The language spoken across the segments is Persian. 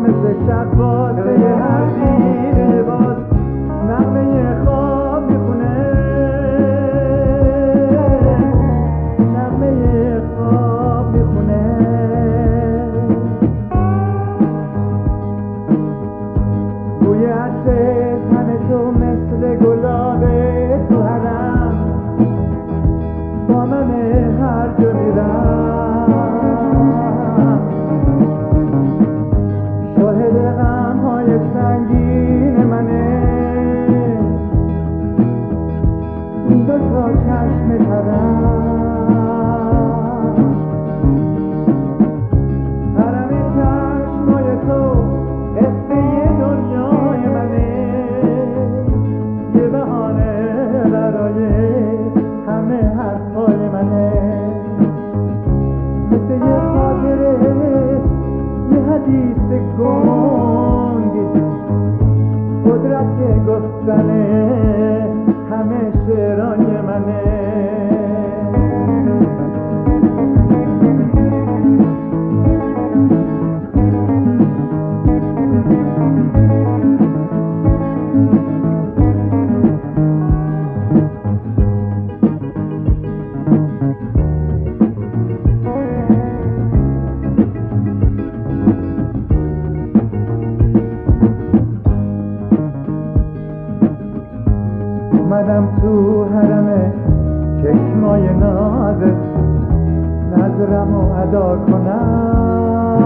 مثل شب واسه هر دیده باز نغمه خواب میخونه، نغمه خواب میخونه. بوی عطر تن تو مثل گلابه تو حرم، با من هر جا میرم. شاهد غم‌های سنگین منه این دو تا چشم ترم. حرم چشمای تو قصه دنیای منه، یه بهانه برای همه حرفای منه. مثل یه خاطره، یه حدیث گنگ، قدرت گفتنه همه شعرهای منه. اومدم تو حرم چشمای نازت، نظرمو ادا کنم.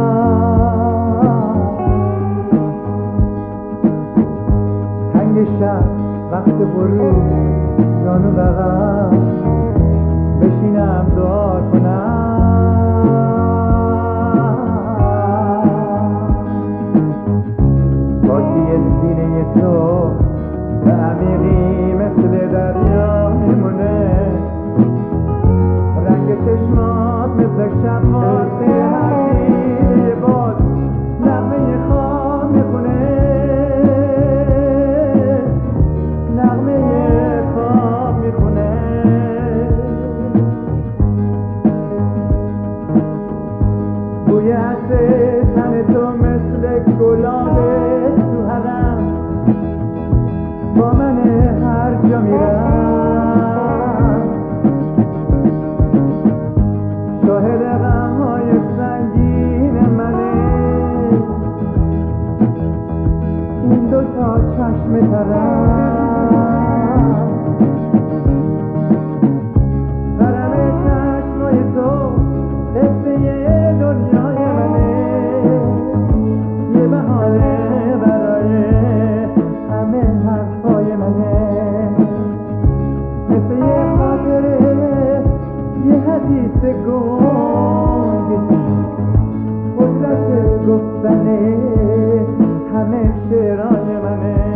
تنگ شب وقت غروب جانو بغم بشینم دعا کنم. پاکی سینه تو به عمیقی مثل دریا میمونه، رنگ چشمات مثل شب واسه هر دیده باز نغمه خواب میخونه، نغمه خواب میخونه. بوی عطر تن تو مثل گلابه تو حرم، با من هر جا میرم. شاهد غم‌های سنگین منه این دو تا چشم ترم. حرم چشمای تو قصه دنیای منه، یه بهانه برای همه حرفای منه. مثل یه خاطره، یه حدیث گنگ، قدرت گفتنه همه شعرهای منه.